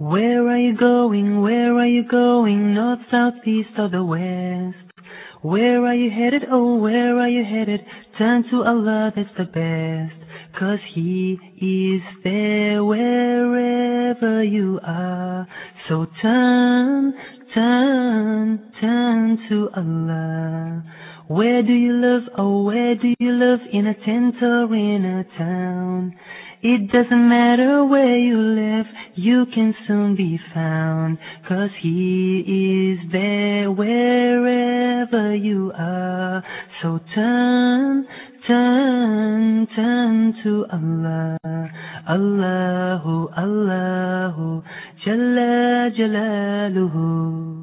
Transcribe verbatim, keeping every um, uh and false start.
Where are you going? Where are you going? North, south, east, or the west? Where are you headed? Oh, where are you headed? Turn to Allah, that's the best. 'Cause He is there wherever you are. So turn, turn, turn to Allah. Where do you live? Oh, where do you live? In a tent or in a town? It doesn't matter where you live, you can soon be found. 'Cause He is there wherever you are. So turn, turn, turn to Allah. Allahu, Allahu, Jalla Jalaluhu.